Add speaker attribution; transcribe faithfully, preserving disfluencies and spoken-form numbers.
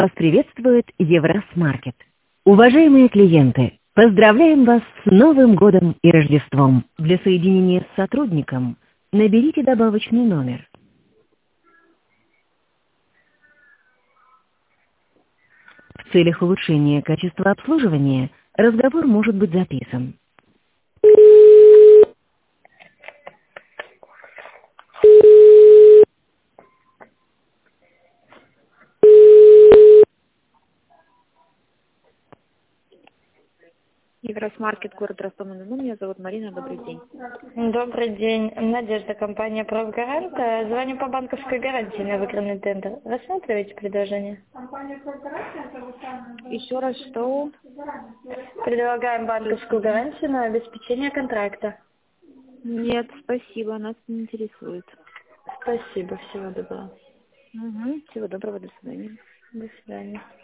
Speaker 1: Вас приветствует Евросмаркет. Уважаемые клиенты, поздравляем вас с Новым годом и Рождеством. Для соединения с сотрудником наберите добавочный номер. В целях улучшения качества обслуживания разговор может быть записан. Евросмаркет, город Ростов-на-Дону. Меня зовут Марина. Добрый день.
Speaker 2: Добрый день. Надежда, компания «Правгарант». Звоню по банковской гарантии на выигранный тендер. Рассматриваете предложение?
Speaker 1: Еще раз, что?
Speaker 2: Предлагаем банковскую гарантию на обеспечение контракта.
Speaker 1: Нет, спасибо, нас не интересует.
Speaker 2: Спасибо. Всего доброго.
Speaker 1: Угу. Всего доброго, до свидания.
Speaker 2: До свидания.